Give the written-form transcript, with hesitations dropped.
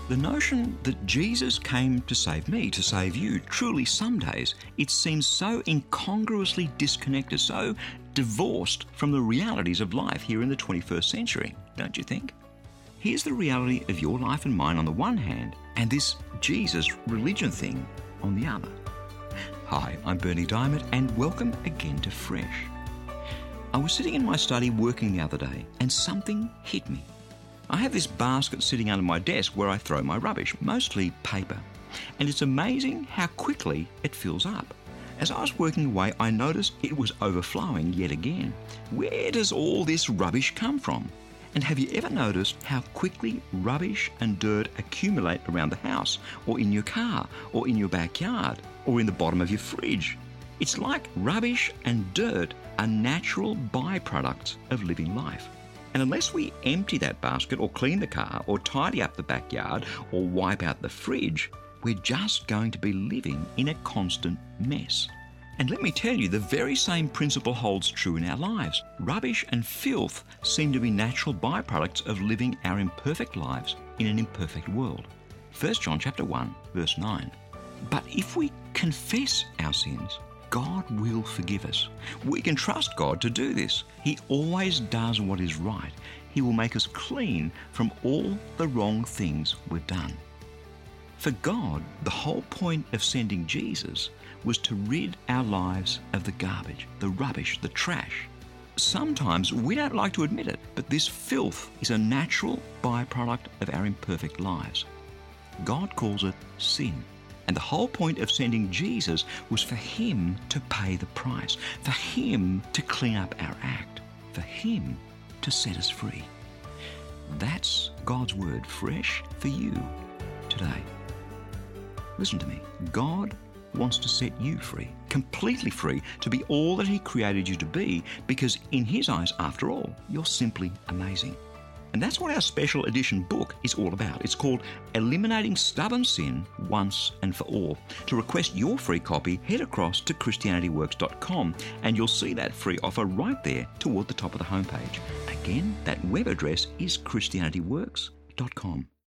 The notion that Jesus came to save me, to save you, truly some days it seems so incongruously disconnected, so divorced from the realities of life here in the 21st century, don't you think? Here's the reality of your life and mine on the one hand, and this Jesus religion thing on the other. Hi, I'm Berni Dymet, and welcome again to Fresh. I was sitting in my study working the other day, and something hit me. I have this basket sitting under my desk where I throw my rubbish, mostly paper, and it's amazing how quickly it fills up. As I was working away, I noticed it was overflowing yet again. Where does all this rubbish come from? And have you ever noticed how quickly rubbish and dirt accumulate around the house, or in your car, or in your backyard, or in the bottom of your fridge? It's like rubbish and dirt are natural byproducts of living life. And unless we empty that basket or clean the car or tidy up the backyard or wipe out the fridge, we're just going to be living in a constant mess. And let me tell you, the very same principle holds true in our lives. Rubbish and filth seem to be natural byproducts of living our imperfect lives in an imperfect world. 1 John chapter 1, verse 9. But if we confess our sins, God will forgive us. We can trust God to do this. He always does what is right. He will make us clean from all the wrong things we've done. For God, the whole point of sending Jesus was to rid our lives of the garbage, the rubbish, the trash. Sometimes we don't like to admit it, but this filth is a natural byproduct of our imperfect lives. God calls it sin. And the whole point of sending Jesus was for Him to pay the price, for Him to clean up our act, for Him to set us free. That's God's word, fresh for you today. Listen to me. God wants to set you free, completely free, to be all that He created you to be, because in His eyes, after all, you're simply amazing. And that's what our special edition book is all about. It's called Eliminating Stubborn Sin Once and for All. To request your free copy, head across to ChristianityWorks.com and you'll see that free offer right there toward the top of the homepage. Again, that web address is ChristianityWorks.com.